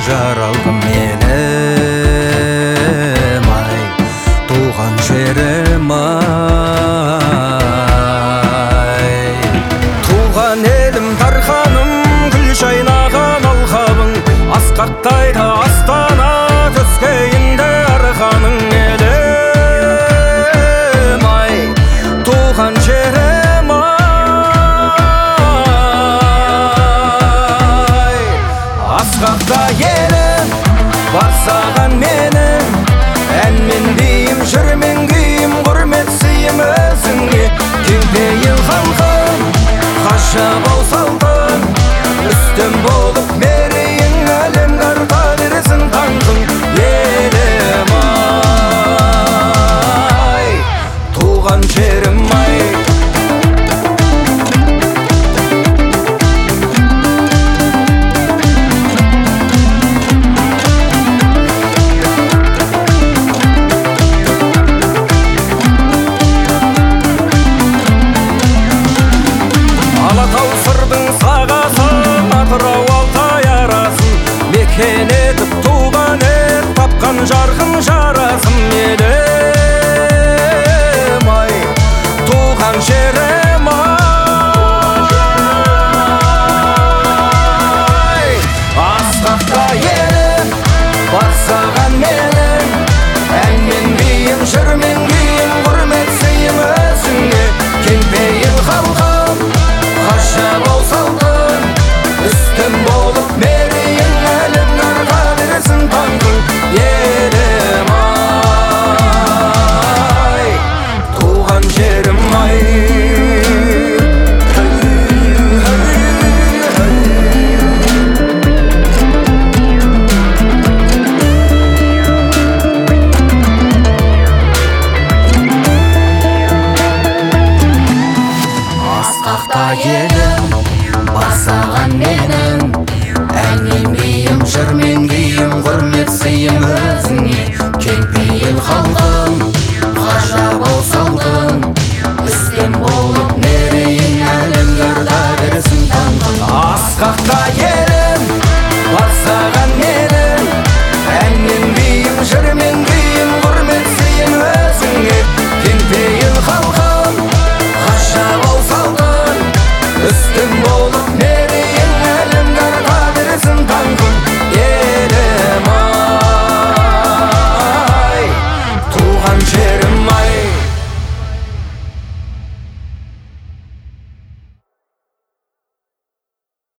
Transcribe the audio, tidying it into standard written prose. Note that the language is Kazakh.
жаралғым менім ай, туған жерім ай. Туған елім дарханым, гүл жайнаған алқабың, асқақтайды астана төскейінде арқаның. Елім ай, туған жерім ай. Асқақта елім бар саған менің, әнмен бейім, жырмен күйім, құрмет сыйым өзіңе. Кең пейіл халқым, ғажап ау салтың, үстем болып мерейін әлемге арта берсін таңқың. Елім ай, туған жерім ай. Алатау сырдың сағасын, Атырау Алтай арасын, мекен етіп туған ел, тапқан жарқын жарасым. Елім ай, туған жерім ай. Асқақта елім бар саған менің, әнмен бейім, жырмен күйім, құрмет сыйым өзіңе. Кең пейіл халқым, ғажап ау салтың, үстем болып мерейін әлем нарға берсін таңқың. Елім ай, туған жерім ай. Асқақта елім бар саған менің, әнмен бейім, жырмен күйім, құрмет сыйым өзіңе.